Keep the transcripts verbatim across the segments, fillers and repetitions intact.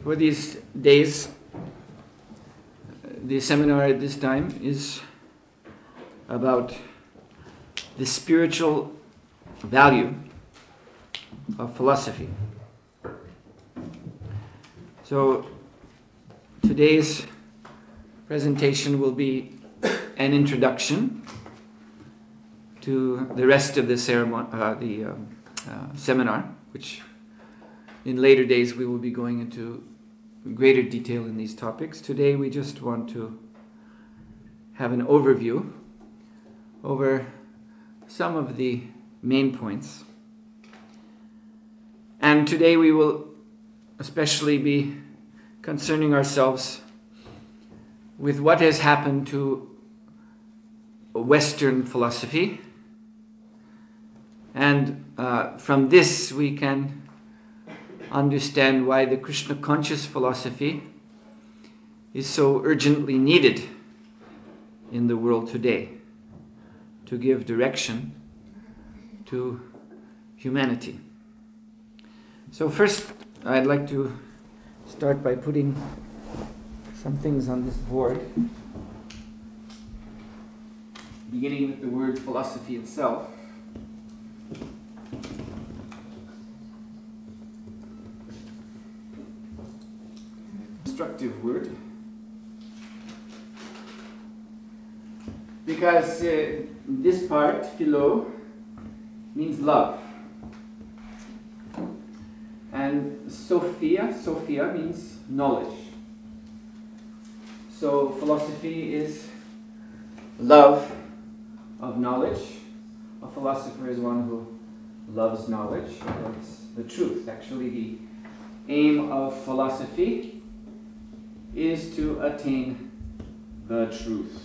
For these days, the seminar at this time is about the spiritual value of philosophy. So today's presentation will be an introduction to the rest of the ceremony, uh, the um, uh, seminar, which in later days we will be going into greater detail in these topics. Today we just want to have an overview over some of the main points. And today we will especially be concerning ourselves with what has happened to Western philosophy. And uh, from this we can understand why the Krishna conscious philosophy is so urgently needed in the world today to give direction to humanity. So first I'd like to start by putting some things on this board, beginning with the word philosophy itself. Constructive word, because uh, this part, philo, means love, and sophia, sophia means knowledge. So philosophy is love of knowledge. A philosopher is one who loves knowledge, loves the truth. Actually, the aim of philosophy is to attain the truth.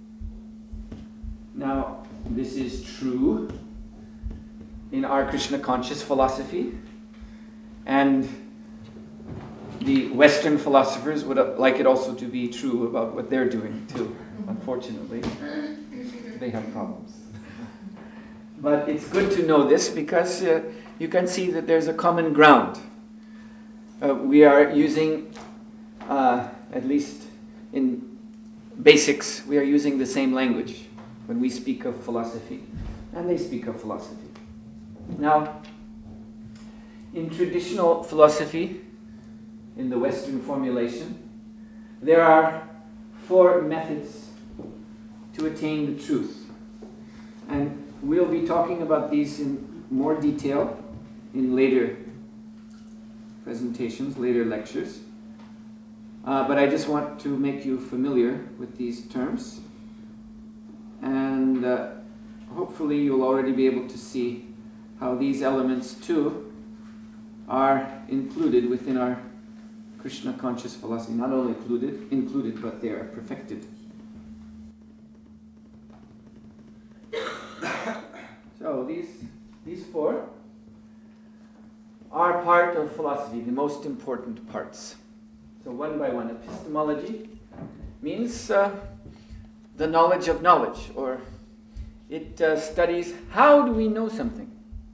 Now, this is true in our Krishna conscious philosophy, and the Western philosophers would like it also to be true about what they're doing too. Unfortunately, they have problems. But it's good to know this because uh, you can see that there's a common ground. Uh, we are using uh, at least in basics, we are using the same language when we speak of philosophy, and they speak of philosophy. Now, in traditional philosophy, in the Western formulation, there are four methods to attain the truth. And we'll be talking about these in more detail in later presentations, later lectures. Uh, but I just want to make you familiar with these terms, and uh, hopefully you'll already be able to see how these elements too are included within our Krishna conscious philosophy. Not only included, included, but they are perfected. So these these four are part of philosophy, the most important parts. So one by one, epistemology means uh, the knowledge of knowledge, or it uh, studies how do we know something.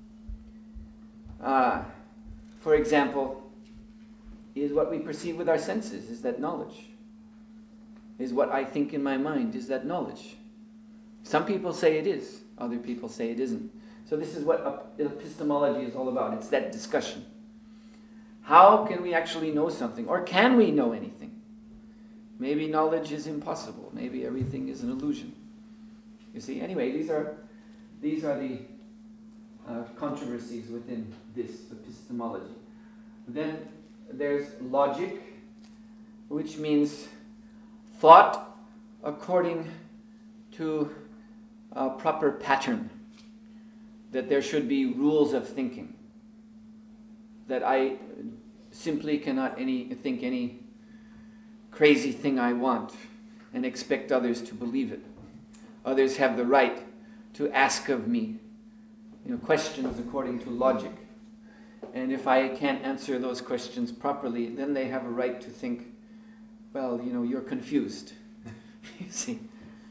Uh, for example, is what we perceive with our senses, is that knowledge? Is what I think in my mind, is that knowledge? Some people say it is, other people say it isn't. So this is what epistemology is all about. It's that discussion. How can we actually know something? Or can we know anything? Maybe knowledge is impossible. Maybe everything is an illusion. You see, anyway, these are these are the uh, controversies within this epistemology. Then there's logic, which means thought according to a proper pattern. That there should be rules of thinking. That I simply cannot any think any crazy thing I want and expect others to believe it. Others have the right to ask of me, you know, questions according to logic. And if I can't answer those questions properly, then they have a right to think, well, you know, you're confused. You see.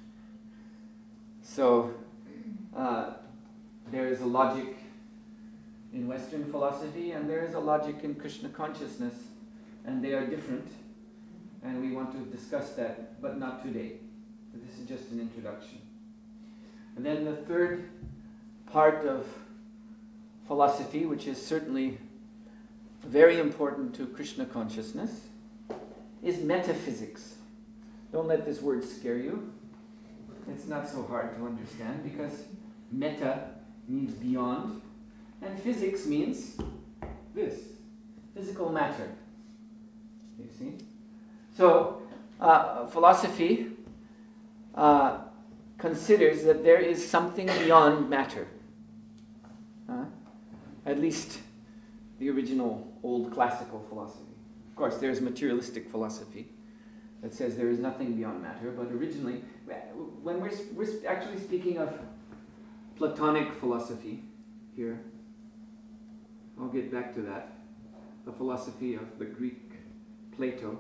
So uh, there is a logic in Western philosophy, and there is a logic in Krishna consciousness and they are different, and we want to discuss that, but not today. This is just an introduction. And then the third part of philosophy, which is certainly very important to Krishna consciousness, is metaphysics. Don't let this word scare you. It's not so hard to understand because meta means beyond, and physics means this, physical matter. You see? So, uh, philosophy uh, considers that there is something beyond matter. Uh, at least the original old classical philosophy. Of course, there's materialistic philosophy that says there is nothing beyond matter, but originally, when we're, we're actually speaking of Platonic philosophy here, I'll get back to that, the philosophy of the Greek Plato.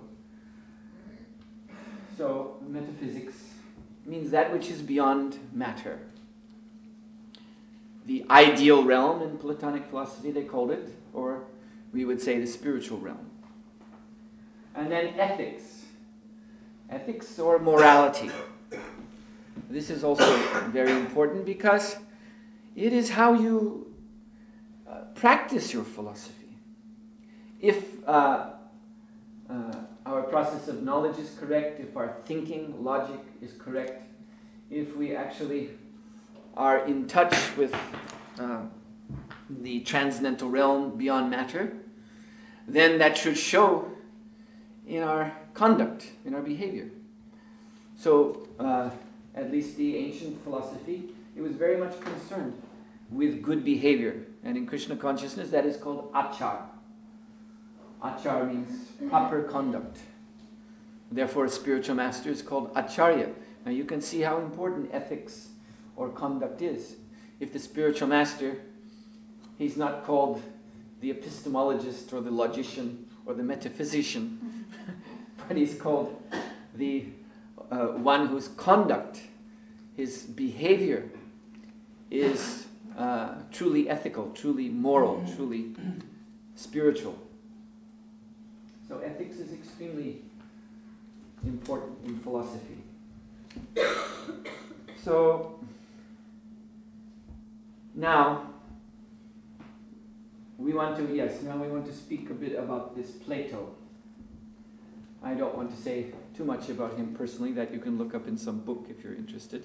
So, metaphysics means that which is beyond matter. The ideal realm in Platonic philosophy, they called it, or we would say the spiritual realm. And then ethics. Ethics or morality. This is also very important because it is how you uh, practice your philosophy. If uh, uh, our process of knowledge is correct, if our thinking, logic is correct, if we actually are in touch with uh, the transcendental realm beyond matter, then that should show in our conduct, in our behavior. So, uh, at least the ancient philosophy, it was very much concerned with good behavior. And in Krishna consciousness, that is called achar. Achar means proper conduct. Therefore, a spiritual master is called acharya. Now you can see how important ethics or conduct is. If the spiritual master, he's not called the epistemologist or the logician or the metaphysician, but he's called the uh, one whose conduct, his behavior is uh, truly ethical, truly moral, truly spiritual. So ethics is extremely important in philosophy. So now we want to, yes, now we want to speak a bit about this Plato. I don't want to say too much about him personally, that you can look up in some book if you're interested.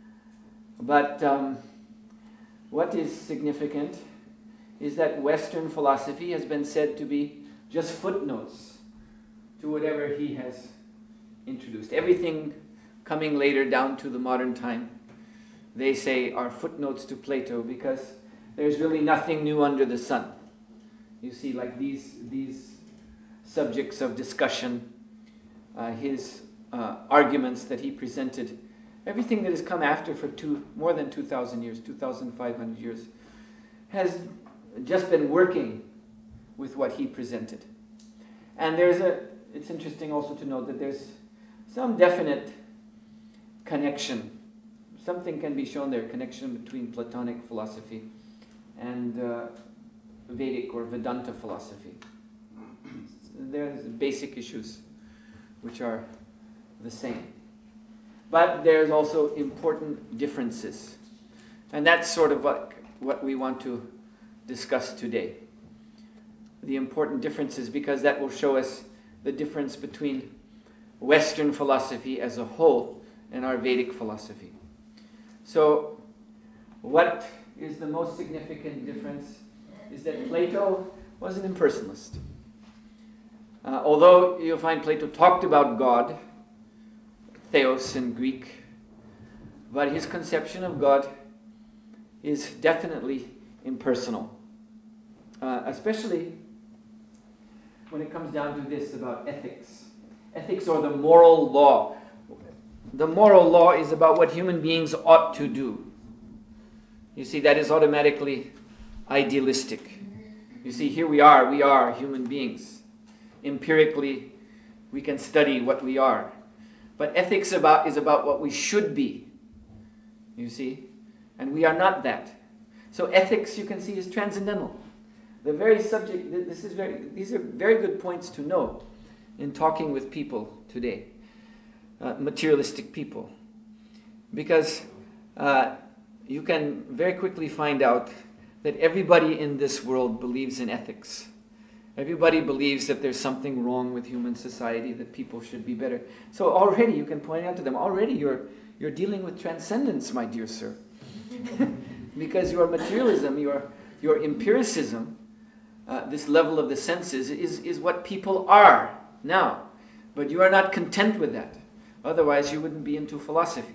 But um, what is significant is that Western philosophy has been said to be just footnotes to whatever he has introduced. Everything coming later down to the modern time, they say are footnotes to Plato because there's really nothing new under the sun. You see, like these, these subjects of discussion, uh, his uh, arguments that he presented, everything that has come after for two, more than two thousand years, two thousand five hundred years, has just been working with what he presented. And there's a, it's interesting also to note that there's some definite connection. Something can be shown there, connection between Platonic philosophy and uh, Vedic or Vedanta philosophy. There's basic issues which are the same. But there's also important differences. And that's sort of what, what we want to discuss today. The important differences, because that will show us the difference between Western philosophy as a whole and our Vedic philosophy. So, what is the most significant difference is that Plato was an impersonalist. Uh, although you'll find Plato talked about God, theos in Greek, but his conception of God is definitely impersonal. Uh, especially when it comes down to this about ethics. Ethics or the moral law. The moral law is about what human beings ought to do. You see, that is automatically idealistic. You see, here we are, we are human beings. Empirically, we can study what we are. But ethics about is about what we should be. You see? And we are not that. So ethics, you can see, is transcendental. the very subject, this is very, these are very good points to know in talking with people today, uh, materialistic people. Because uh, you can very quickly find out that everybody in this world believes in ethics. Everybody believes that there's something wrong with human society, that people should be better. So already you can point out to them, already you're, you're dealing with transcendence, my dear sir. Because your materialism, your, your empiricism, uh, this level of the senses, is, is what people are now. But you are not content with that. Otherwise you wouldn't be into philosophy.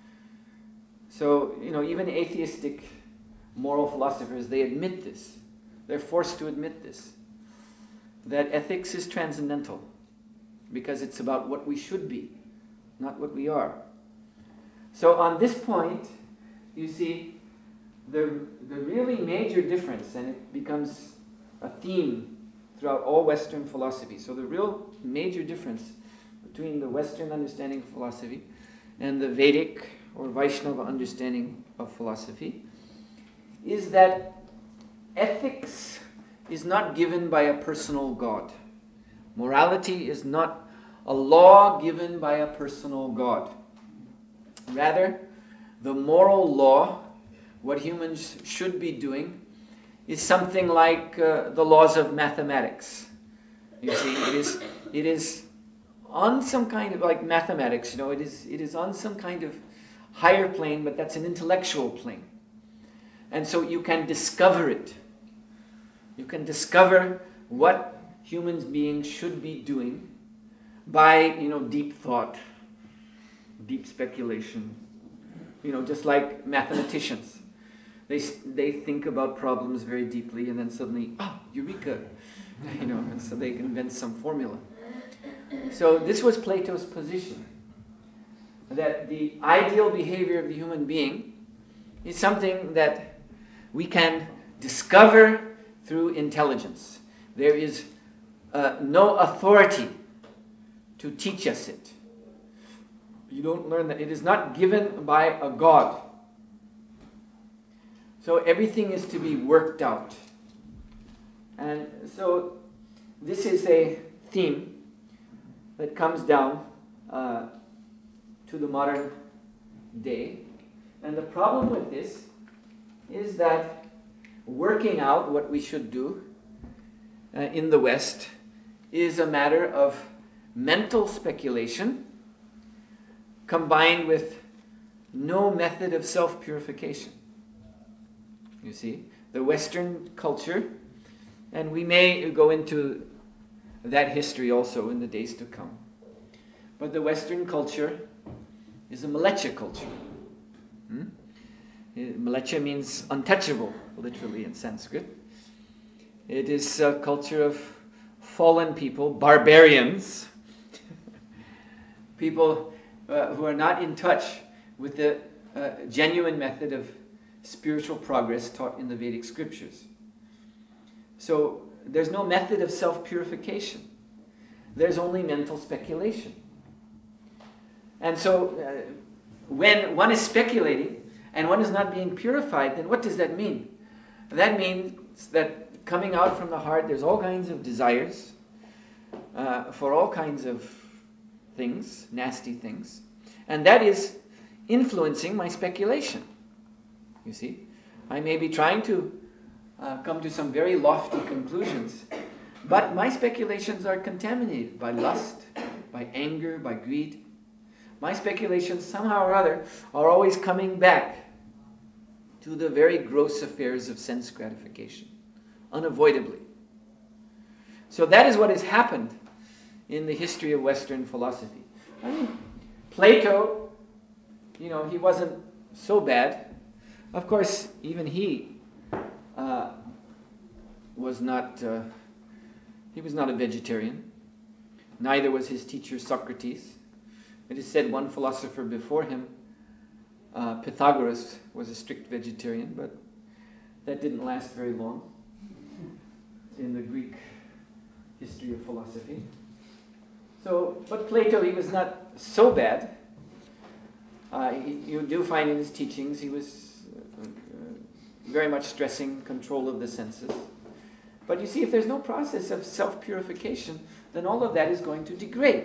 So, you know, even atheistic moral philosophers, they admit this. They're forced to admit this. That ethics is transcendental. Because it's about what we should be, not what we are. So on this point, you see, the, the really major difference, and it becomes a theme throughout all Western philosophy. So the real major difference between the Western understanding of philosophy and the Vedic or Vaishnava understanding of philosophy is that ethics is not given by a personal God. Morality is not a law given by a personal God. Rather, the moral law, what humans should be doing, is something like uh, the laws of mathematics. You see, it is, it is on some kind of, like mathematics, you know, it is, it is on some kind of higher plane, but that's an intellectual plane. And so you can discover it. You can discover what human beings should be doing by, you know, deep thought, deep speculation. You know, just like mathematicians. They, they think about problems very deeply and then suddenly, ah, eureka! You know, and so they invent some formula. So this was Plato's position. That the ideal behavior of the human being is something that we can discover through intelligence. There is uh, no authority to teach us it. You don't learn that. It is not given by a God. So everything is to be worked out. And so this is a theme that comes down uh, to the modern day. And the problem with this is that working out what we should do uh, in the West is a matter of mental speculation combined with no method of self-purification. You see, the Western culture, and we may go into that history also in the days to come, but the Western culture is a malecha culture. Hmm? Malecha means untouchable, literally in Sanskrit. It is a culture of fallen people, barbarians, people uh, who are not in touch with the uh, genuine method of spiritual progress taught in the Vedic scriptures. So there's no method of self-purification. There's only mental speculation. And so uh, when one is speculating and one is not being purified, then what does that mean? That means that coming out from the heart, there's all kinds of desires uh, for all kinds of things, nasty things. And that is influencing my speculation. You see, I may be trying to uh, come to some very lofty conclusions, but my speculations are contaminated by lust, by anger, by greed. My speculations, somehow or other, are always coming back to the very gross affairs of sense gratification, unavoidably. So that is what has happened in the history of Western philosophy. I mean, Plato, you know, he wasn't so bad. Of course, even he uh, was not, uh, he was not a vegetarian. Neither was his teacher Socrates. It is said one philosopher before him, uh, Pythagoras, was a strict vegetarian, but that didn't last very long in the Greek history of philosophy. So, but Plato, he was not so bad. Uh, he, you do find in his teachings he was uh, very much stressing control of the senses. But you see, if there's no process of self-purification, then all of that is going to degrade.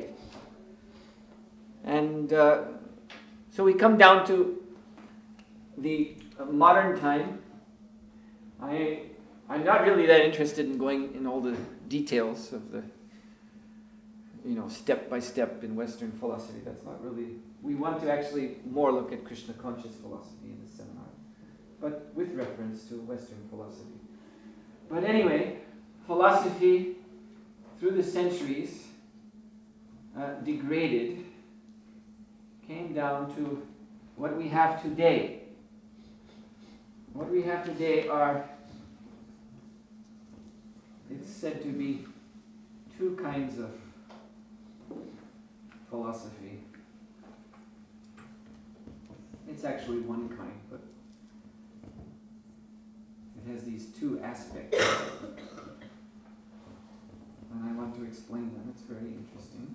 And uh, so we come down to the modern time. I, I'm not really that interested in going in all the details of the, you know, step by step in Western philosophy. That's not really, we want to actually more look at Krishna conscious philosophy in this seminar, but with reference to Western philosophy. But anyway, philosophy through the centuries uh, degraded, came down to what we have today. What we have today are, it's said to be two kinds of philosophy. It's actually one kind, but it has these two aspects. And I want to explain them. It's very interesting.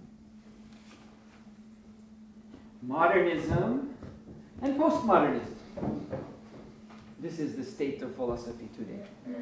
Modernism and postmodernism. This is the state of philosophy today.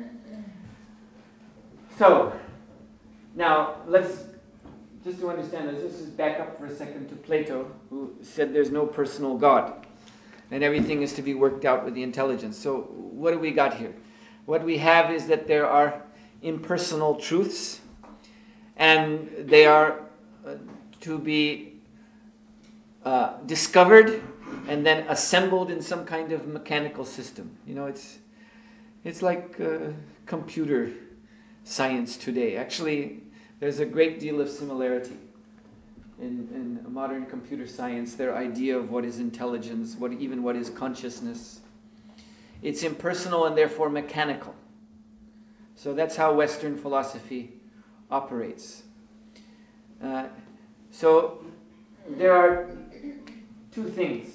So, now let's, just to understand this, let's just back up for a second to Plato, who said there's no personal God, and everything is to be worked out with the intelligence. So, what do we got here? What we have is that there are impersonal truths, and they are uh, to be uh, discovered and then assembled in some kind of mechanical system. You know, it's it's like uh, computer science today. Actually, there's a great deal of similarity in, in modern computer science, their idea of what is intelligence, what even what is consciousness. It's impersonal and therefore mechanical. So that's how Western philosophy operates. Uh, so there are two things.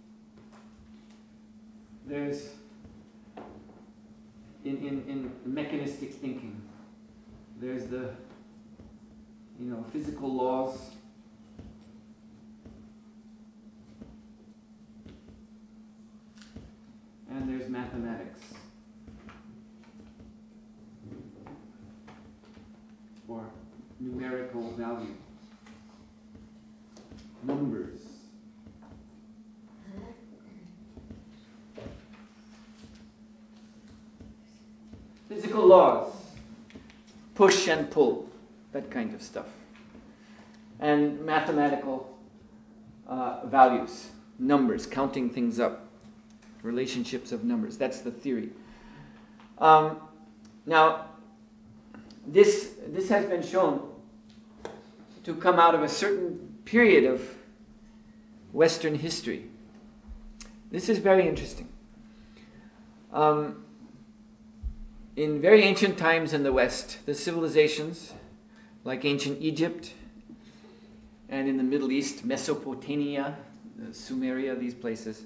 There's in, in, in mechanistic thinking, there's the you know physical laws, and there's mathematics, or numerical value, numbers. Physical laws, push and pull, that kind of stuff. And mathematical uh, values, numbers, counting things up, relationships of numbers. That's the theory. Um, now, this, this has been shown to come out of a certain period of Western history. This is very interesting. Um, In very ancient times in the West, the civilizations, like ancient Egypt, and in the Middle East, Mesopotamia, Sumeria, these places,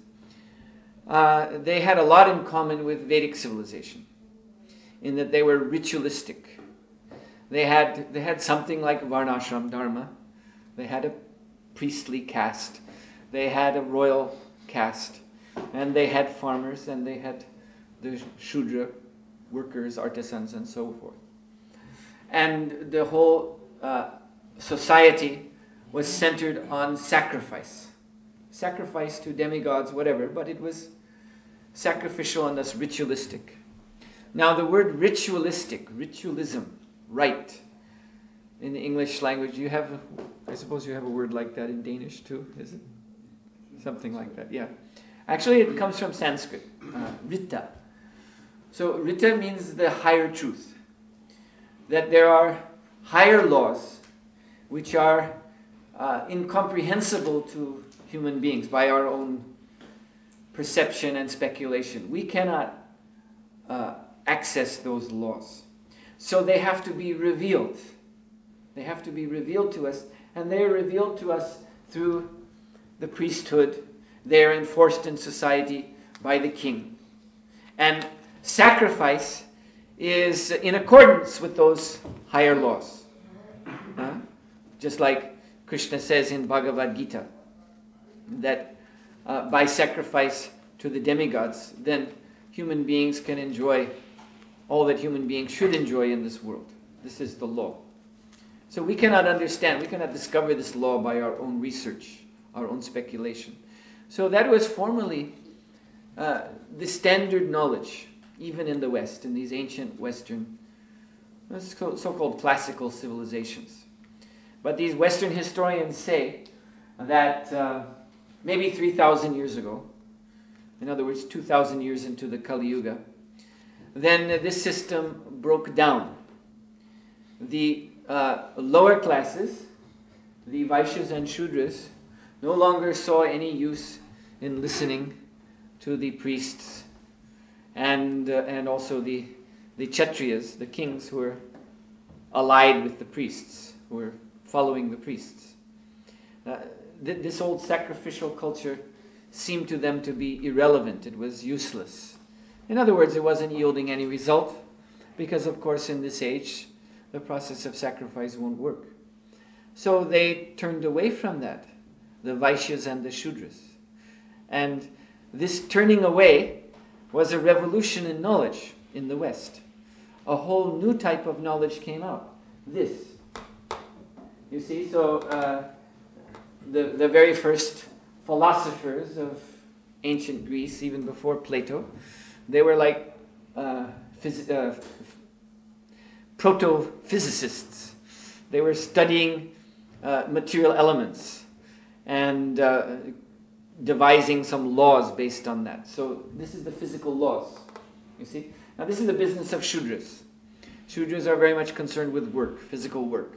uh, they had a lot in common with Vedic civilization, in that they were ritualistic. They had, they had something like Varnashram Dharma. They had a priestly caste. They had a royal caste. And they had farmers, and they had the Shudra, workers, artisans, and so forth. And the whole uh, society was centered on sacrifice. Sacrifice to demigods, whatever, but it was sacrificial and thus ritualistic. Now the word ritualistic, ritualism, rite, in the English language, you have, I suppose you have a word like that in Danish too, is it? Something like that, yeah. Actually it comes from Sanskrit, uh, rita. So Rita means the higher truth, that there are higher laws which are uh, incomprehensible to human beings by our own perception and speculation. We cannot uh, access those laws. So they have to be revealed. They have to be revealed to us, and they are revealed to us through the priesthood. They are enforced in society by the king. And sacrifice is in accordance with those higher laws. Huh? Just like Krishna says in Bhagavad Gita, that uh, by sacrifice to the demigods, then human beings can enjoy all that human beings should enjoy in this world. This is the law. So we cannot understand, we cannot discover this law by our own research, our own speculation. So that was formerly uh, the standard knowledge, even in the West, in these ancient Western, so-called classical civilizations. But these Western historians say that uh, maybe three thousand years ago, in other words, two thousand years into the Kali Yuga, then uh, this system broke down. The uh, lower classes, the Vaishyas and Shudras, no longer saw any use in listening to the priests and uh, and also the the Kshatriyas, the kings who were allied with the priests, who were following the priests. Uh, th- this old sacrificial culture seemed to them to be irrelevant. It was useless. In other words, it wasn't yielding any result because, of course, in this age, the process of sacrifice won't work. So they turned away from that, the Vaishyas and the Shudras. And this turning away was a revolution in knowledge in the West. A whole new type of knowledge came out. This. You see, so uh, the, the very first philosophers of ancient Greece, even before Plato, they were like uh, phys- uh, proto-physicists. They were studying uh, material elements and uh, devising some laws based on that. So this is the physical laws, you see. Now this is the business of Shudras. Shudras are very much concerned with work, physical work.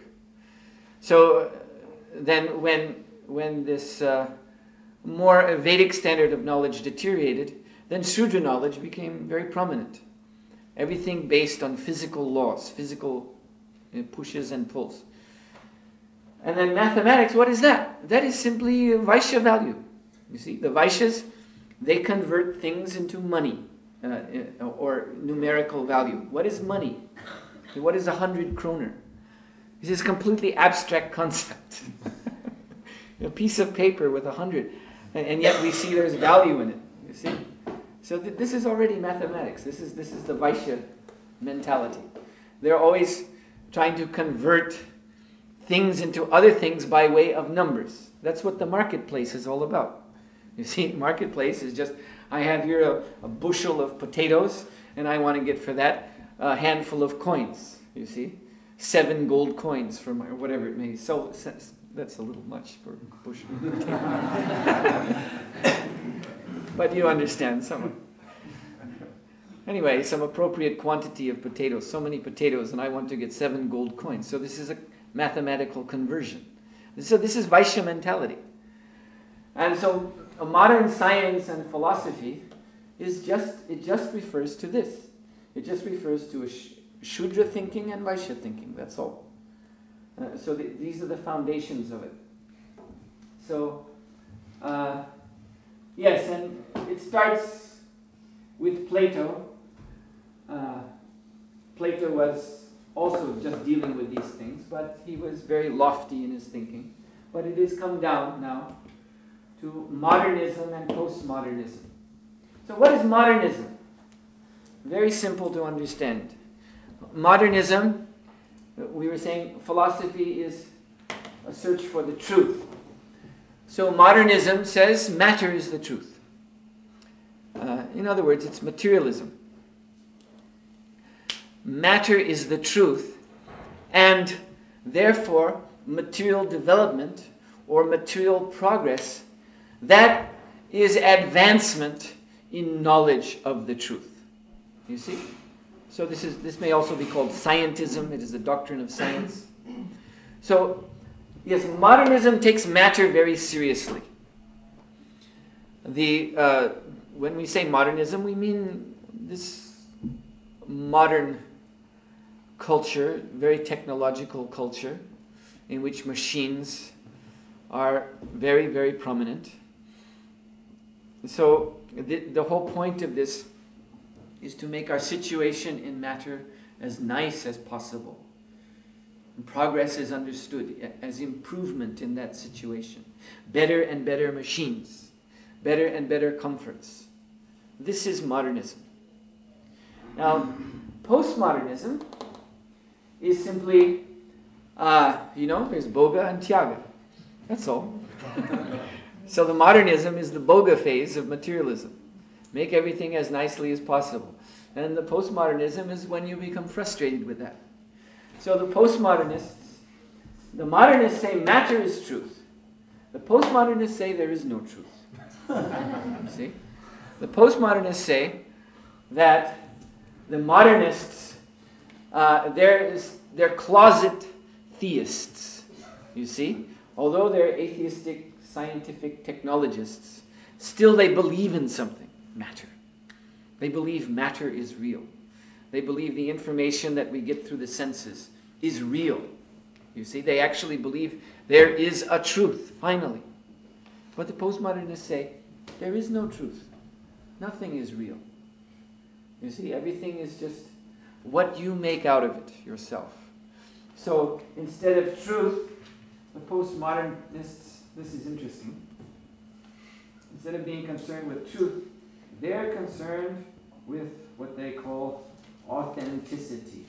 So then when, when this uh, more Vedic standard of knowledge deteriorated, then Shudra knowledge became very prominent. Everything based on physical laws, physical you know, pushes and pulls. And then mathematics, what is that? That is simply Vaishya value. You see, the Vaishyas, they convert things into money uh, or numerical value. What is money? What is a hundred kroner? This is a completely abstract concept. A piece of paper with a hundred, and, and yet we see there's value in it. You see, so th- this is already mathematics. This is this is the Vaishya mentality. They're always trying to convert things into other things by way of numbers. That's what the marketplace is all about. You see, marketplace is just, I have here a, a bushel of potatoes, and I want to get for that a handful of coins. You see, seven gold coins for my whatever it may be. So that's a little much for a bushel of potatoes. But you understand some. Anyway, some appropriate quantity of potatoes. So many potatoes, and I want to get seven gold coins. So this is a mathematical conversion. So this is Vaishya mentality. And so a modern science and philosophy is just, it just refers to this. It just refers to a sh- Shudra thinking and Vaishya thinking, that's all. Uh, so the, these are the foundations of it. So, uh, yes, and it starts with Plato. Uh, Plato was also just dealing with these things, but he was very lofty in his thinking. But it has come down now to modernism and postmodernism. So what is modernism? Very simple to understand. Modernism, we were saying philosophy is a search for the truth. So modernism says matter is the truth. Uh, in other words, it's materialism. Matter is the truth, and therefore material development or material progress, that is advancement in knowledge of the truth. You see? So this is this may also be called scientism. It is the doctrine of science. So, yes, modernism takes matter very seriously. The uh, when we say modernism, we mean this modern culture, very technological culture, in which machines are very, very prominent. So the, the whole point of this is to make our situation in matter as nice as possible. And progress is understood as improvement in that situation. Better and better machines. Better and better comforts. This is modernism. Now, Postmodernism is simply, uh, you know, there's Boga and Tyaga. That's all. So the modernism is the Boga phase of materialism. Make everything as nicely as possible. And the postmodernism is when you become frustrated with that. So the postmodernists, the modernists say matter is truth. The postmodernists say there is no truth. See? The postmodernists say that the modernists, uh, they're, they're closet theists. You see? Although they're atheistic, scientific technologists, still they believe in something, matter. They believe matter is real. They believe the information that we get through the senses is real. You see, they actually believe there is a truth, finally. But the postmodernists say, there is no truth. Nothing is real. You see, everything is just what you make out of it yourself. So, instead of truth, the postmodernists, this is interesting, instead of being concerned with truth, they're concerned with what they call authenticity.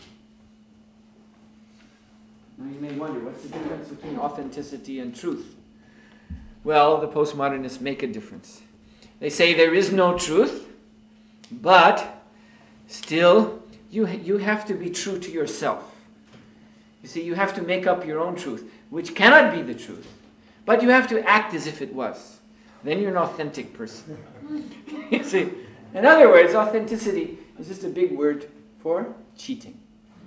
Now you may wonder, what's the difference between authenticity and truth? Well, the postmodernists make a difference. They say there is no truth, but still you, you have to be true to yourself. You see, you have to make up your own truth, which cannot be the truth, but you have to act as if it was. Then you're an authentic person. You see, in other words, authenticity is just a big word for cheating.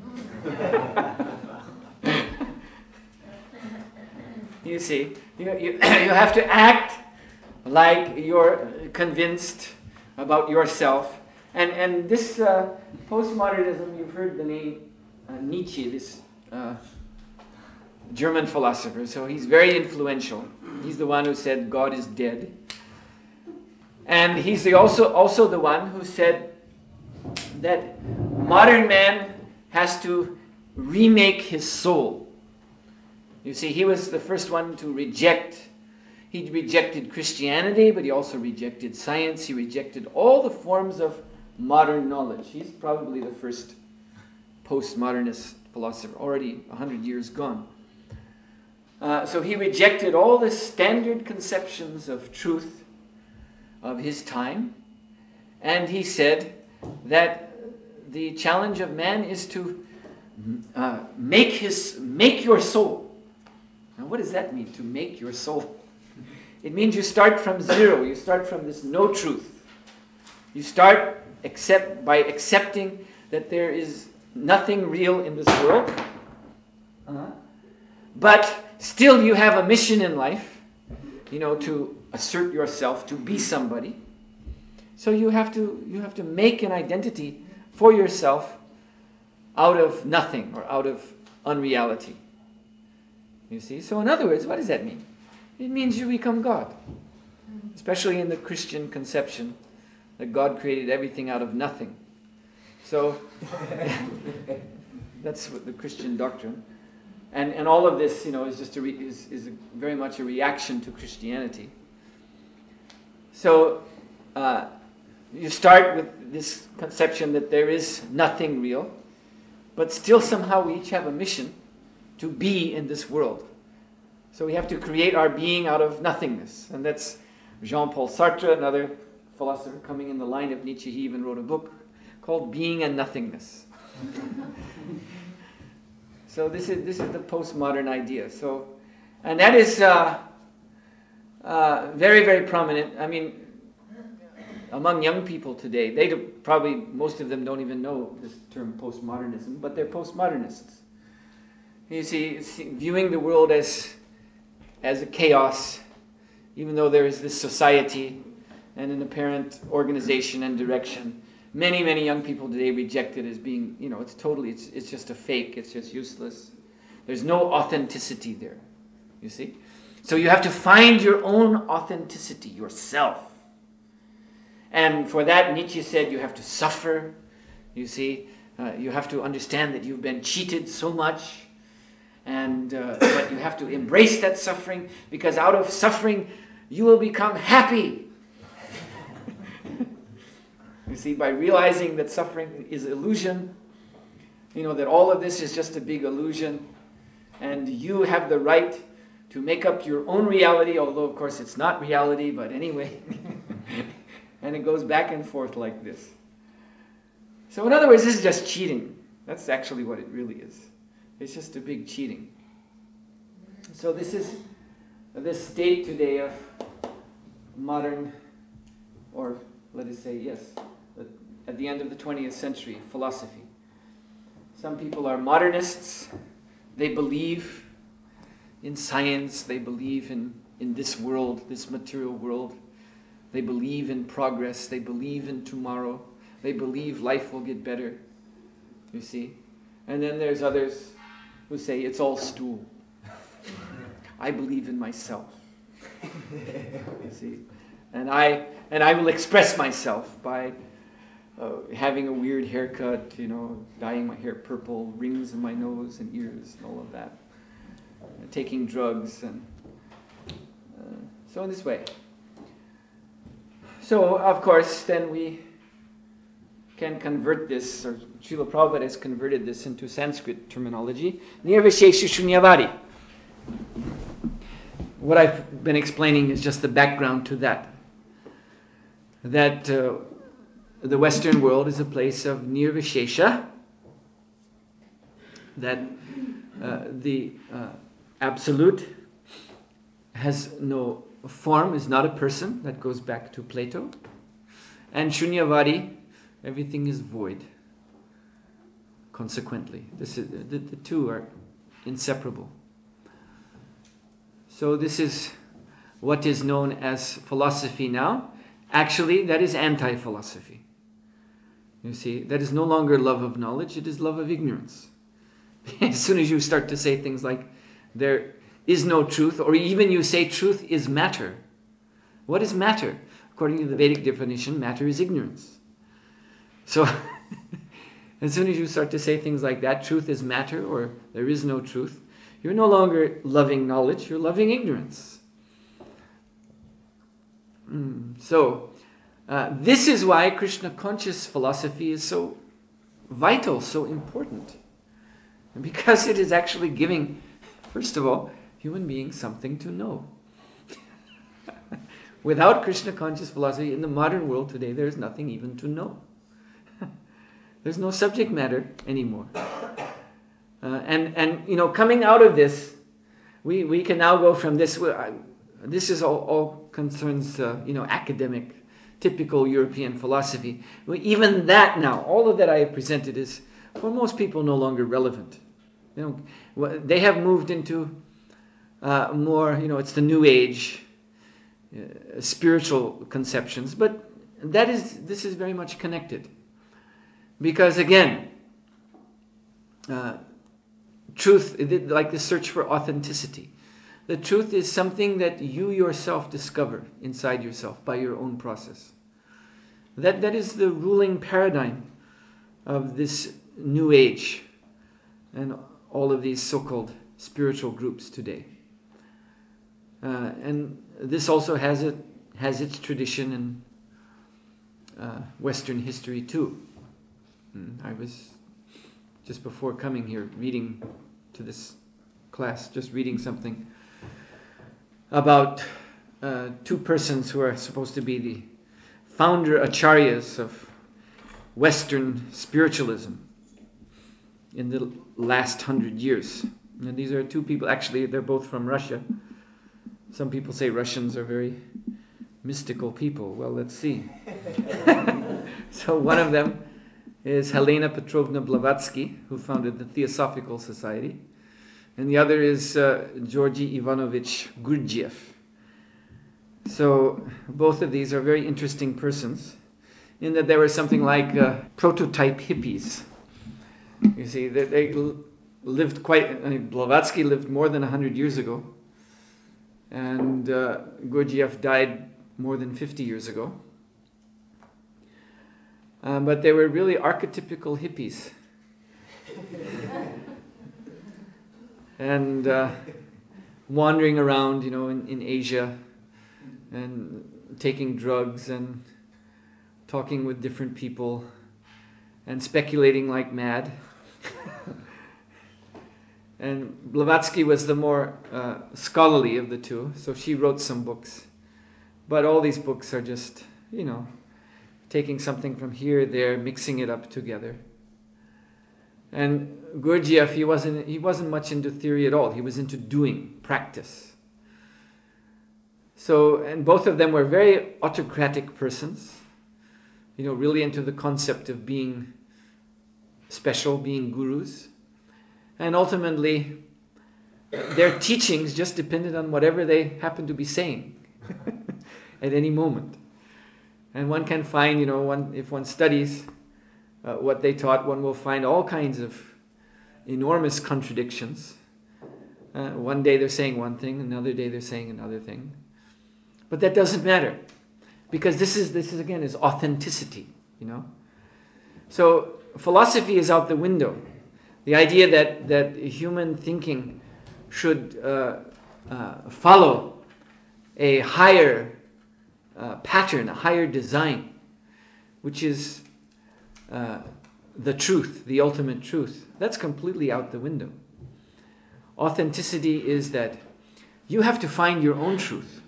You see, you, you, you have to act like you're convinced about yourself. And, and this uh, postmodernism, you've heard the name uh, Nietzsche, this uh, German philosopher. So he's very influential. He's the one who said God is dead. And he's the also, also the one who said that modern man has to remake his soul. You see, he was the first one to reject, he rejected Christianity, but he also rejected science. He rejected all the forms of modern knowledge. He's probably the first postmodernist philosopher, already a hundred years gone. Uh, so he rejected all the standard conceptions of truth of his time, and he said that the challenge of man is to uh, make his make your soul. Now, what does that mean, to make your soul? It means you start from zero. You start from this no truth. You start accept by accepting that there is nothing real in this world. Uh-huh. But still you have a mission in life, you know, to assert yourself, to be somebody. So you have to you have to make an identity for yourself out of nothing or out of unreality. You see? So in other words, what does that mean? It means you become God. Especially in the Christian conception that God created everything out of nothing. So that's what the Christian doctrine. And and all of this, you know, is just a re, is is a, very much a reaction to Christianity. So uh, you start with this conception that there is nothing real, but still somehow we each have a mission to be in this world. So we have to create our being out of nothingness, and that's Jean-Paul Sartre, another philosopher coming in the line of Nietzsche. He even wrote a book called Being and Nothingness. So this is this is the postmodern idea. So, and that is uh, uh, very very prominent. I mean, among young people today, they do, probably most of them don't even know this term postmodernism, but they're postmodernists. You see, see, viewing the world as as a chaos, even though there is this society and an apparent organization and direction. Many, many young people today reject it as being, you know, it's totally, it's, it's just a fake, it's just useless. There's no authenticity there, you see? So you have to find your own authenticity, yourself. And for that, Nietzsche said you have to suffer, you see? Uh, you have to understand that you've been cheated so much, and uh, but you have to embrace that suffering, because out of suffering, you will become happy. You see, by realizing that suffering is illusion, you know, that all of this is just a big illusion, and you have the right to make up your own reality, although of course it's not reality, but anyway. And it goes back and forth like this. So in other words, this is just cheating. That's actually what it really is. It's just a big cheating. So this is this state today of modern, or let us say, yes, at the end of the twentieth century, philosophy. Some people are modernists. They believe in science. They believe in, in this world, this material world. They believe in progress. They believe in tomorrow. They believe life will get better. You see? And then there's others who say it's all stool. I believe in myself. You see? And I and I will express myself by uh, having a weird haircut, you know, dyeing my hair purple, rings in my nose and ears and all of that. Uh, taking drugs and uh, so in this way. So, of course, then we can convert this, or Srila Prabhupada has converted this into Sanskrit terminology. Nirvishesha Shunyavadi. What I've been explaining is just the background to that. That uh, the Western world is a place of nirvishesha, that uh, the uh, absolute has no form, is not a person. That goes back to Plato. And Shunyavadi, everything is void. Consequently, this is, the, the two are inseparable. So this is what is known as philosophy now. Actually, that is anti-philosophy. You see, that is no longer love of knowledge, it is love of ignorance. As soon as you start to say things like, there is no truth, or even you say truth is matter. What is matter? According to the Vedic definition, matter is ignorance. So, as soon as you start to say things like that, truth is matter, or there is no truth, you're no longer loving knowledge, you're loving ignorance. Mm. So, uh, this is why Krishna conscious philosophy is so vital, so important. Because it is actually giving, first of all, human beings something to know. Without Krishna conscious philosophy, in the modern world today, there is nothing even to know. There's no subject matter anymore. Uh, and, and, you know, coming out of this, we, we can now go from this, uh, this is all, all concerns, uh, you know, academic, typical European philosophy. Well, even that now, all of that I have presented is, for most people, no longer relevant. You know, they have moved into uh, more, you know, it's the New Age, uh, spiritual conceptions, but that is, this is very much connected. Because again, uh, truth, like the search for authenticity. The truth is something that you yourself discover inside yourself by your own process. That, that is the ruling paradigm of this New Age and all of these so-called spiritual groups today. Uh, and this also has, a, has its tradition in uh, Western history too. I was, just before coming here, reading to this class, just reading something about uh, two persons who are supposed to be the founder acharyas of Western spiritualism in the last hundred years. And these are two people, actually they're both from Russia. Some people say Russians are very mystical people. Well, let's see. So one of them is Helena Petrovna Blavatsky, who founded the Theosophical Society. And the other is uh, Georgy Ivanovich Gurdjieff. So both of these are very interesting persons in that they were something like uh, prototype hippies. You see, they, they lived quite, I mean, Blavatsky lived more than one hundred years ago. And uh, Gurdjieff died more than fifty years ago. Um, but they were really archetypical hippies. And uh, wandering around, you know, in, in Asia and taking drugs and talking with different people and speculating like mad. And Blavatsky was the more uh, scholarly of the two, so she wrote some books. But all these books are just, you know, taking something from here, there, mixing it up together. And Gurdjieff, he wasn't, he wasn't much into theory at all. He was into doing, practice. So, and both of them were very autocratic persons, you know, really into the concept of being special, being gurus. And ultimately, their teachings just depended on whatever they happened to be saying at any moment. And one can find, you know, one, if one studies uh, what they taught, one will find all kinds of enormous contradictions. Uh, one day they're saying one thing, another day they're saying another thing. But that doesn't matter, because this is, this is again, is authenticity, you know. So philosophy is out the window. The idea that, that human thinking should uh, uh, follow a higher uh, pattern, a higher design, which is uh, the truth, the ultimate truth, that's completely out the window. Authenticity is that you have to find your own truth.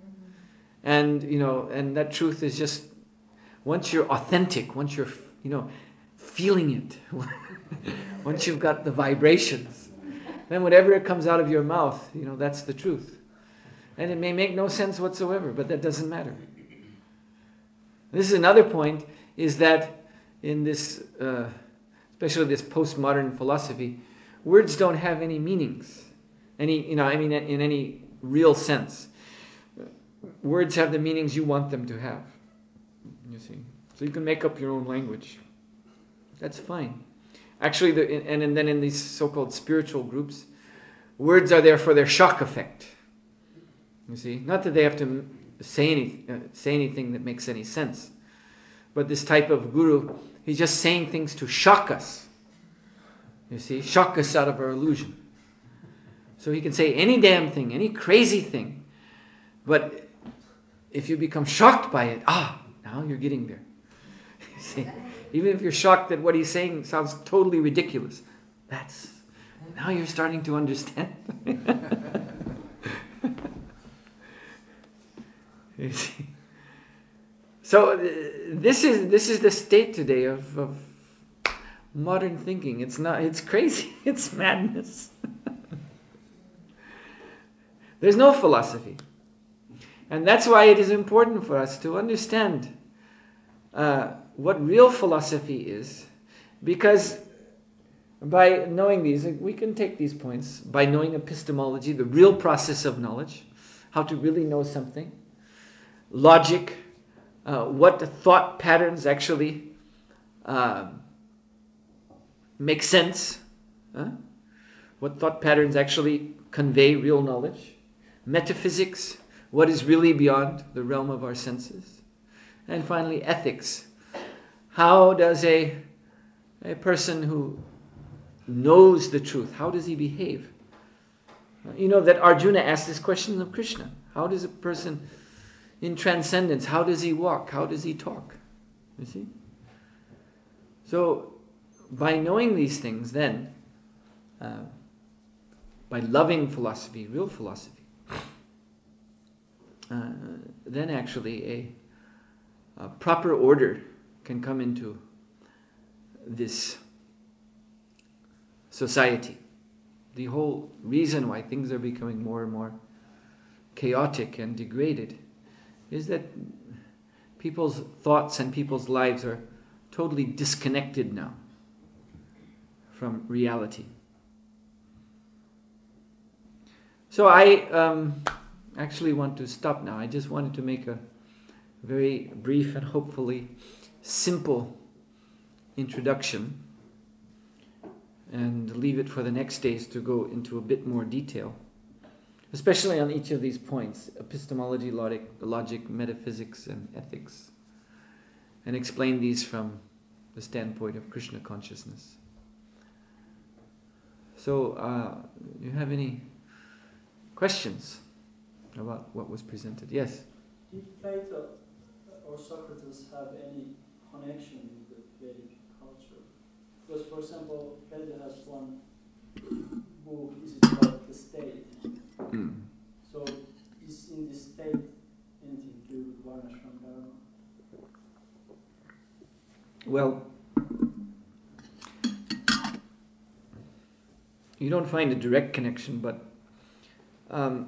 And, you know, and that truth is just, once you're authentic, once you're, you know, feeling it, once you've got the vibrations, then whatever comes out of your mouth, you know, that's the truth. And it may make no sense whatsoever, but that doesn't matter. This is another point, is that in this, uh, especially this postmodern philosophy, words don't have any meanings. Any, you know, I mean, in any real sense. Words have the meanings you want them to have. You see. So you can make up your own language. That's fine. Actually, the, and, and then in these so-called spiritual groups, words are there for their shock effect. You see, not that they have to say any uh, say anything that makes any sense, but this type of guru, he's just saying things to shock us. You see, shock us out of our illusion. So he can say any damn thing, any crazy thing, but if you become shocked by it, ah, now you're getting there. You see. Even if you're shocked that what he's saying sounds totally ridiculous, that's, now you're starting to understand. You see? So uh, this is this is the state today of, of modern thinking. It's not. It's crazy. It's madness. There's no philosophy, and that's why it is important for us to understand Uh, what real philosophy is, because by knowing these, we can take these points, by knowing epistemology, the real process of knowledge, how to really know something, logic, uh, what the thought patterns actually uh, make sense, huh? What thought patterns actually convey real knowledge, metaphysics, what is really beyond the realm of our senses. And finally, ethics. How does a, a person who knows the truth, how does he behave? You know that Arjuna asked this question of Krishna. How does a person in transcendence, how does he walk? How does he talk? You see? So, by knowing these things then, uh, by loving philosophy, real philosophy, uh, then actually a A proper order can come into this society. The whole reason why things are becoming more and more chaotic and degraded is that people's thoughts and people's lives are totally disconnected now from reality. So I um, actually want to stop now. I just wanted to make a very brief and hopefully simple introduction, and leave it for the next days to go into a bit more detail, especially on each of these points: epistemology, logic, logic, metaphysics, and ethics, and explain these from the standpoint of Krishna consciousness. So, uh, do you have any questions about what was presented? Yes? Did Plato or Socrates have any connection with the Vedic culture? Because, for example, Plato has one book, is it about the state? Mm. So, is in the state anything to do with Varnashram Dharma? Well, you don't find a direct connection, but um,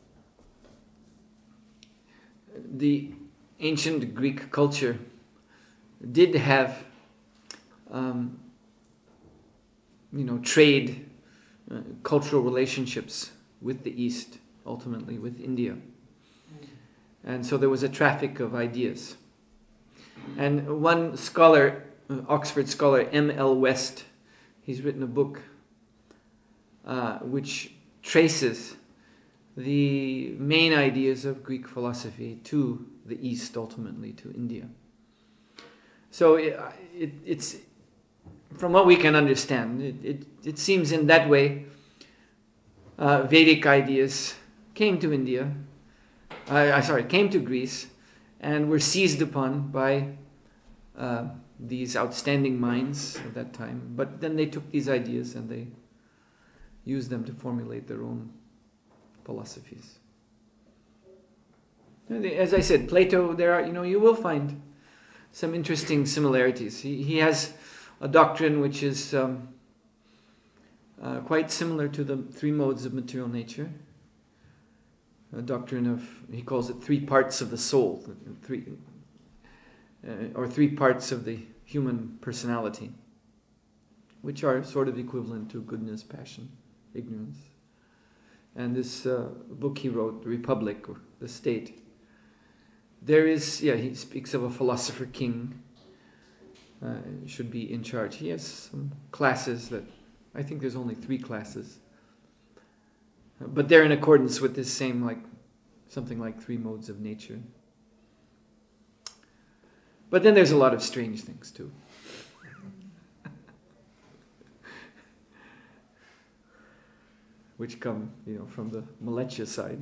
the ancient Greek culture did have, um, you know, trade, uh, cultural relationships with the East, ultimately with India. And so there was a traffic of ideas. And one scholar, uh, Oxford scholar, M L West, he's written a book uh, which traces the main ideas of Greek philosophy to the East, ultimately to India. So it, it, it's, from what we can understand, it, it, it seems in that way uh, Vedic ideas came to India, uh, sorry, came to Greece, and were seized upon by uh, these outstanding minds at that time. But then they took these ideas and they used them to formulate their own philosophies. As I said, Plato, there are, you know, you will find some interesting similarities. He, he has a doctrine which is um, uh, quite similar to the three modes of material nature. A doctrine of, he calls it three parts of the soul, three, uh, or three parts of the human personality, which are sort of equivalent to goodness, passion, ignorance. And this uh, book he wrote, The Republic, or The State, there is, yeah, he speaks of a philosopher king, uh, should be in charge. He has some classes that, I think there's only three classes, but they're in accordance with this same, like, something like three modes of nature. But then there's a lot of strange things too. Which come, you know, from the Malecha side.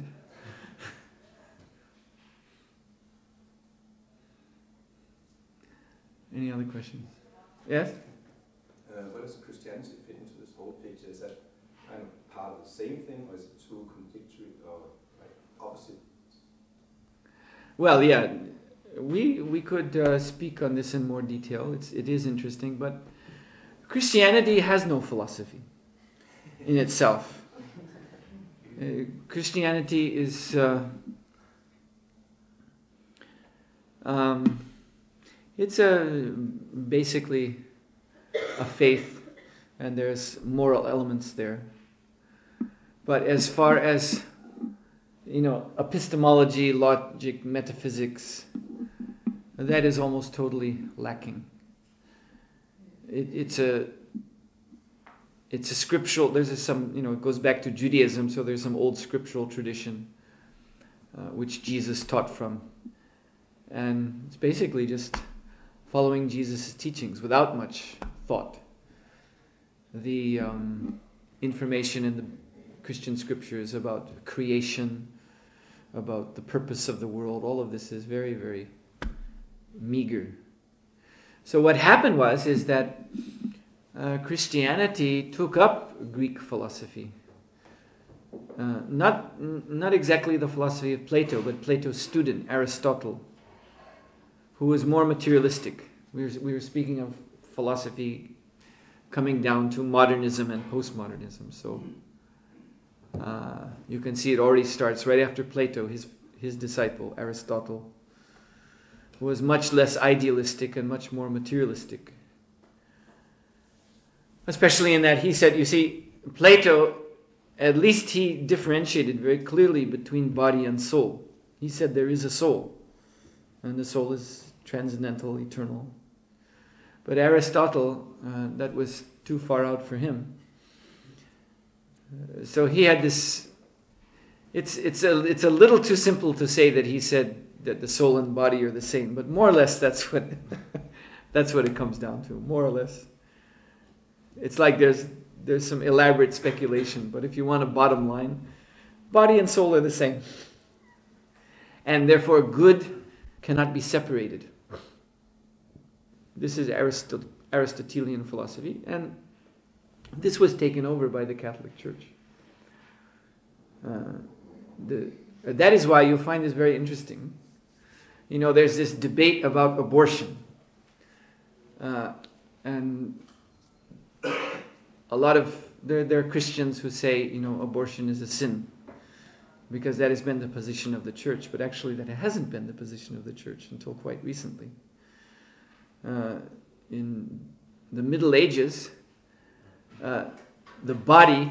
Any other questions? Yes? Uh, where does Christianity fit into this whole picture? Is that kind of part of the same thing, or is it too contradictory or like opposite? Well, yeah, we we could uh, speak on this in more detail. It's it is interesting, but Christianity has no philosophy in itself. Uh, Christianity is uh, um, it's a basically a faith, and there's moral elements there. But as far as, you know, epistemology, logic, metaphysics, that is almost totally lacking. It, it's a it's a scriptural. There's a, some, you know, it goes back to Judaism, so there's some old scriptural tradition uh, which Jesus taught from, and it's basically just following Jesus' teachings without much thought. The um, information in the Christian scriptures about creation, about the purpose of the world, all of this is very, very meager. So what happened was is that uh, Christianity took up Greek philosophy. Uh, not n- not exactly the philosophy of Plato, but Plato's student, Aristotle, who was more materialistic. We were, we were speaking of philosophy coming down to modernism and postmodernism. So uh, you can see it already starts right after Plato. His his disciple, Aristotle, was much less idealistic and much more materialistic. Especially in that he said, you see, Plato, at least he differentiated very clearly between body and soul. He said there is a soul, and the soul is transcendental, eternal. But Aristotle, uh, that was too far out for him. Uh, so he had this. It's it's a it's a little too simple to say that he said that the soul and body are the same, but more or less that's what that's what it comes down to. More or less, it's like there's there's some elaborate speculation, but if you want a bottom line, body and soul are the same, and therefore good cannot be separated. This is Aristotle, Aristotelian philosophy, and this was taken over by the Catholic Church. Uh, the, uh, that is why you'll find this very interesting. You know, there's this debate about abortion. Uh, and a lot of, there, there are Christians who say, you know, abortion is a sin, because that has been the position of the church, but actually that hasn't been the position of the church until quite recently. Uh, in the Middle Ages, uh, the body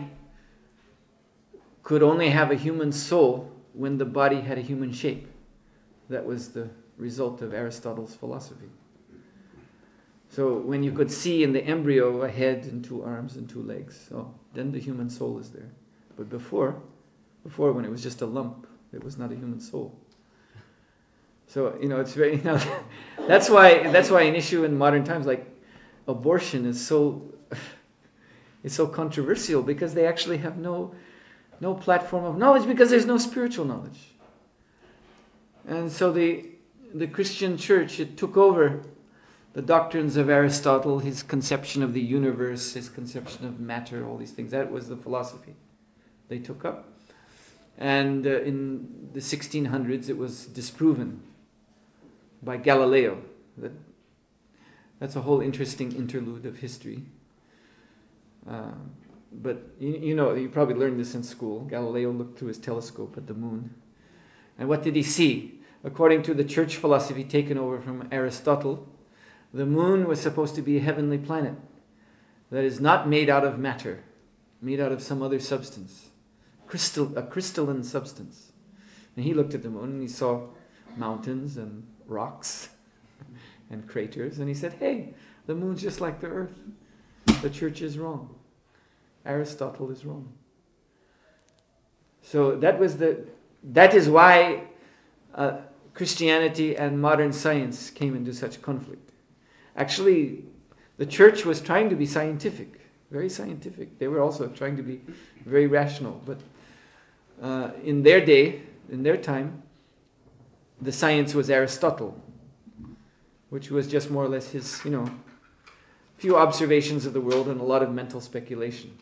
could only have a human soul when the body had a human shape. That was the result of Aristotle's philosophy. So when you could see in the embryo a head and two arms and two legs, so then the human soul is there. But before, before when it was just a lump, it was not a human soul. So, you know, it's very, you know, that's why that's why an issue in modern times, like abortion, is so is so controversial, because they actually have no no platform of knowledge, because there's no spiritual knowledge. And so the the Christian church, it took over the doctrines of Aristotle, his conception of the universe, his conception of matter, all these things. That was the philosophy they took up. And uh, in the sixteen hundreds, it was disproven by Galileo. That, that's a whole interesting interlude of history. Uh, but you, you know, you probably learned this in school. Galileo looked through his telescope at the moon. And what did he see? According to the church philosophy taken over from Aristotle, the moon was supposed to be a heavenly planet that is not made out of matter, made out of some other substance, crystal, a crystalline substance. And he looked at the moon and he saw mountains and rocks and craters, and he said, hey, the moon's just like the earth. The church is wrong. Aristotle is wrong. So that was the, that is why uh, Christianity and modern science came into such conflict. Actually, the church was trying to be scientific, very scientific. They were also trying to be very rational. But uh, in their day, in their time, the science was Aristotle, which was just more or less his, you know, few observations of the world and a lot of mental speculation.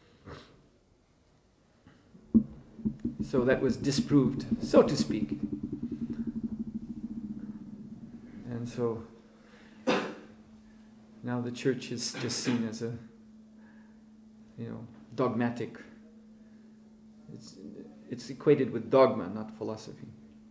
So that was disproved, so to speak. And so now the church is just seen as a, you know, dogmatic. It's, it's equated with dogma, not philosophy.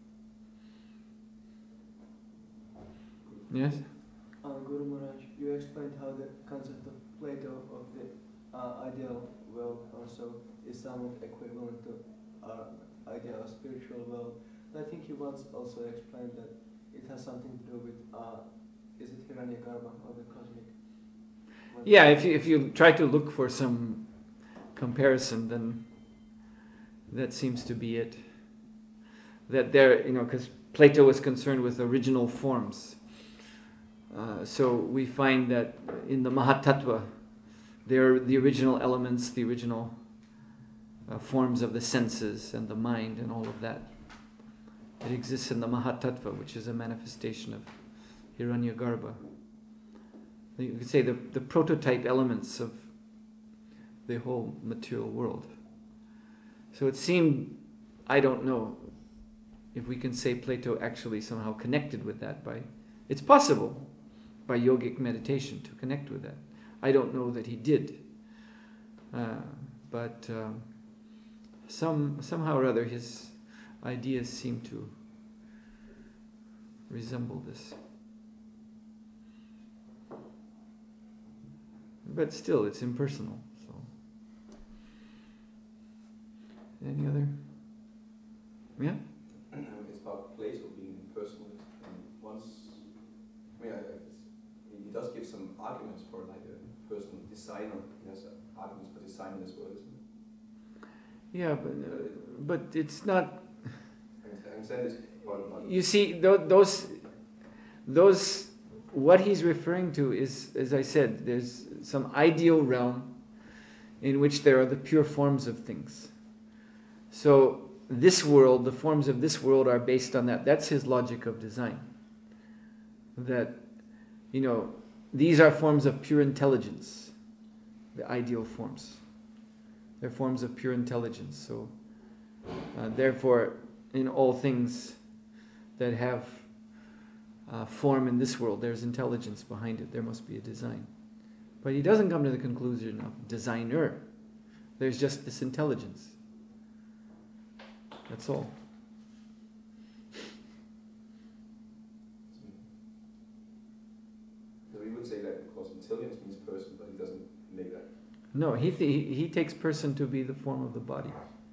Yes? Uh, Guru Maharaj, you explained how the concept of Plato of the uh, ideal world also is somewhat equivalent to our idea of spiritual world. But I think you once also explained that it has something to do with, uh, is it Hiranyagarbha or the cosmic? Yeah, if you, if you try to look for some comparison, then that seems to be it. That there, you know, because Plato was concerned with original forms. Uh, so we find that in the Mahatattva, there are the original elements, the original uh, forms of the senses and the mind and all of that. It exists in the Mahatattva, which is a manifestation of Hiranyagarbha. You could say the, the prototype elements of the whole material world. So it seemed, I don't know if we can say Plato actually somehow connected with that by, it's possible, by yogic meditation to connect with that. I don't know that he did. Uh, but um, some somehow or other his ideas seem to resemble this. But still, it's impersonal. So, any other? Yeah. It's about Plato being impersonalist, and once, I mean, I, I, he does give some arguments for like a personal designer. He has uh, arguments for design as well, isn't it? Yeah, but uh, but it's not. I understand this part about. You see, th- those those what he's referring to is, as I said, there's some ideal realm in which there are the pure forms of things. So this world, the forms of this world are based on that. That's his logic of design. That, you know, these are forms of pure intelligence, the ideal forms. They're forms of pure intelligence. So, uh, therefore, in all things that have uh, form in this world, there's intelligence behind it. There must be a design. But he doesn't come to the conclusion of designer. There's just this intelligence. That's all. So we would say that because intelligence means person, but he doesn't make that. No, he th- he takes person to be the form of the body.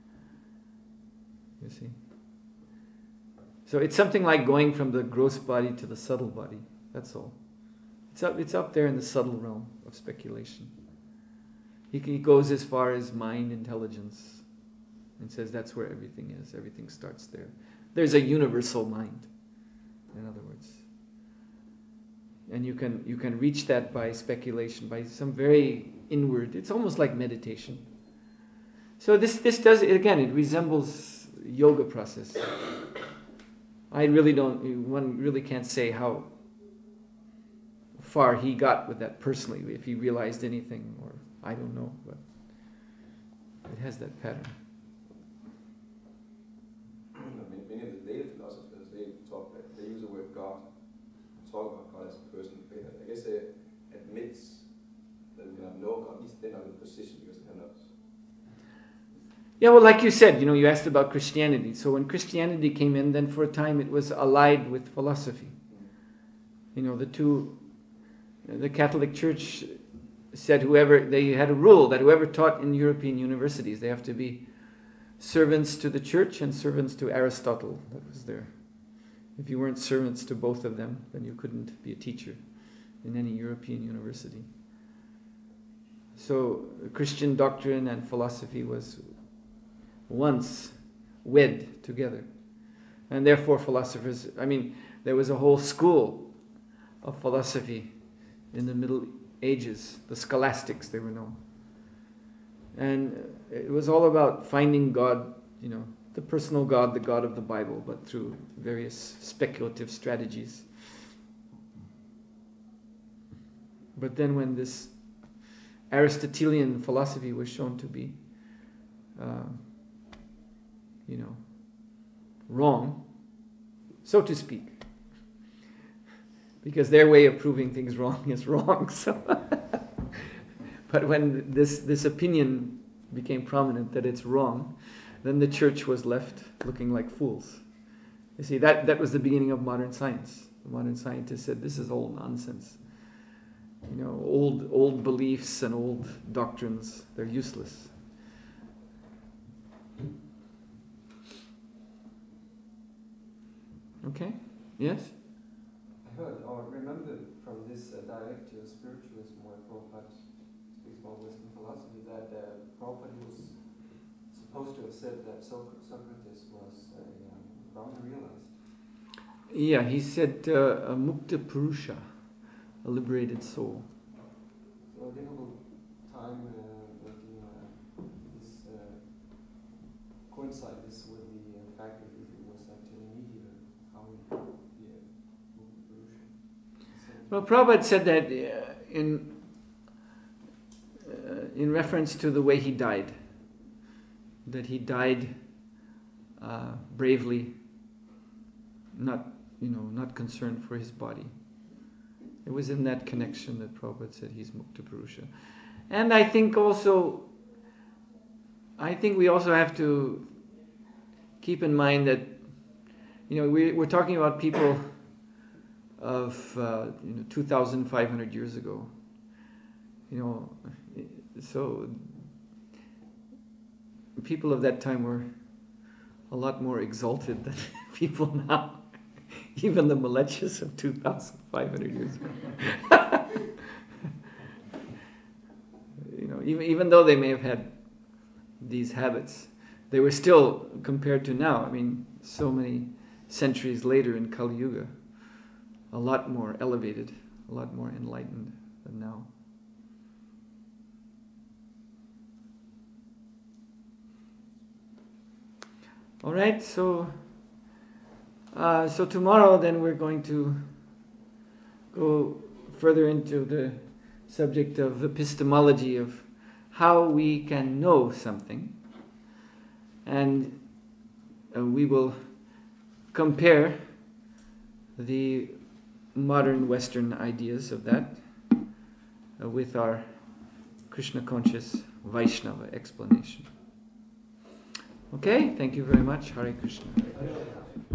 You see? So it's something like going from the gross body to the subtle body. That's all. It's up, it's up there in the subtle realm of speculation. He, he goes as far as mind intelligence and says that's where everything is. Everything starts there. There's a universal mind, in other words. And you can you can reach that by speculation, by some very inward. It's almost like meditation. So this this does again. It resembles yoga process. I really don't. One really can't say how far he got with that personally. If he realized anything, or I don't know, but it has that pattern. Many of the later philosophers, they talk that they use the word God, talk about God as a person. I guess they admit that we cannot know God. At least they're not in a position because they cannot. Yeah, well, like you said, you know, you asked about Christianity. So when Christianity came in, then for a time it was allied with philosophy. You know, the two, the Catholic Church said whoever, they had a rule that whoever taught in European universities, they have to be servants to the church and servants to Aristotle. That was there. If you weren't servants to both of them, then you couldn't be a teacher in any European university. So Christian doctrine and philosophy was once wed together. And therefore philosophers, I mean, there was a whole school of philosophy in the Middle Ages, the scholastics they were known. And it was all about finding God, you know, the personal God, the God of the Bible, but through various speculative strategies. But then when this Aristotelian philosophy was shown to be, uh, you know, wrong, so to speak, because their way of proving things wrong is wrong. So, but when this this opinion became prominent that it's wrong, then the church was left looking like fools. You see, that, that was the beginning of modern science. The modern scientists said, this is all nonsense. You know, old old beliefs and old doctrines, they're useless. Okay? Yes? I heard or remembered from this uh, direct to spiritualism where Prabhupada speaks about Western philosophy that uh, Prabhupada was supposed to have said that so- Socrates was a um, Brahman realized. Yeah, he said uh, a mukta purusha, a liberated soul. So a difficult time uh, making uh, this uh, coincide this with the uh, fact that if it was actually meteor, how would be a mukta purusha? So Well, Prabhupada said that uh, in uh, in reference to the way he died, that he died uh, bravely, not you know not concerned for his body. It was in that connection that Prabhupada said he's Mukta Purusha. And I think also, I think we also have to keep in mind that, you know, we, we're talking about people of uh, you know, two thousand five hundred years ago. You know, so people of that time were a lot more exalted than people now. Even the Malechas of two thousand five hundred years ago. You know, even, even though they may have had these habits, they were still, compared to now, I mean, so many centuries later in Kali Yuga, a lot more elevated, a lot more enlightened than now. All right, so uh, so tomorrow then we're going to go further into the subject of epistemology, of how we can know something. And uh, we will compare the modern Western ideas of that uh, with our Krishna conscious Vaishnava explanation. Okay, thank you very much. Hare Krishna. Hare Krishna.